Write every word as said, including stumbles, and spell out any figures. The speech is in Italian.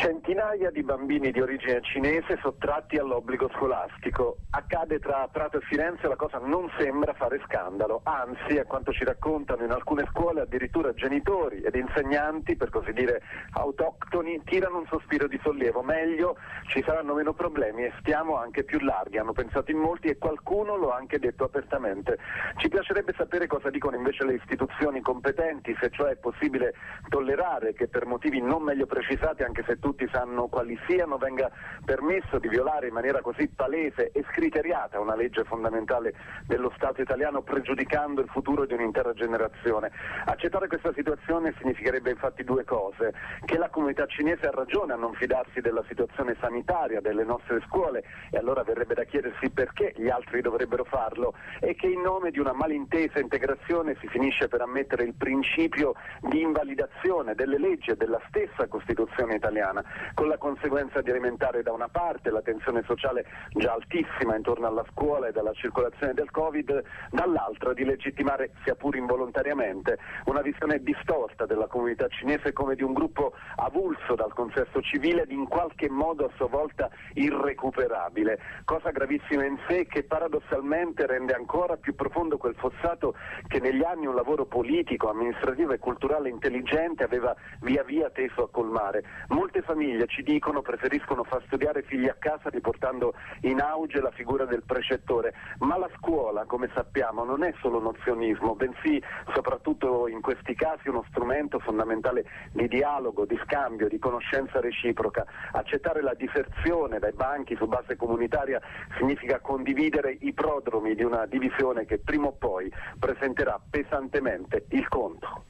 Centinaia di bambini di origine cinese sottratti all'obbligo scolastico. Accade tra Prato e Firenze, la cosa non sembra fare scandalo, anzi, a quanto ci raccontano in alcune scuole, addirittura genitori ed insegnanti, per così dire autoctoni, tirano un sospiro di sollievo. Meglio, ci saranno meno problemi e stiamo anche più larghi, hanno pensato in molti e qualcuno lo ha anche detto apertamente. Ci piacerebbe sapere cosa dicono invece le istituzioni competenti, se cioè è possibile tollerare che per motivi non meglio precisati, anche se tutti sanno quali siano, venga permesso di violare in maniera così palese e scriteriata una legge fondamentale dello Stato italiano, pregiudicando il futuro di un'intera generazione. Accettare questa situazione significherebbe infatti due cose: che la comunità cinese ha ragione a non fidarsi della situazione sanitaria delle nostre scuole, e allora verrebbe da chiedersi perché gli altri dovrebbero farlo, e che in nome di una malintesa integrazione si finisce per ammettere il principio di invalidazione delle leggi e della stessa Costituzione italiana, con la conseguenza di alimentare da una parte la tensione sociale già altissima intorno alla scuola e dalla circolazione del Covid, dall'altra di legittimare, sia pur involontariamente, una visione distorta della comunità cinese come di un gruppo avulso dal consesso civile ed in qualche modo a sua volta irrecuperabile, cosa gravissima in sé, che paradossalmente rende ancora più profondo quel fossato che negli anni un lavoro politico, amministrativo e culturale intelligente aveva via via teso a colmare. Molte famiglie, ci dicono, preferiscono far studiare figli a casa riportando in auge la figura del precettore, ma la scuola, come sappiamo, non è solo nozionismo, bensì, soprattutto in questi casi, uno strumento fondamentale di dialogo, di scambio, di conoscenza reciproca. Accettare la diserzione dai banchi su base comunitaria significa condividere i prodromi di una divisione che prima o poi presenterà pesantemente il conto.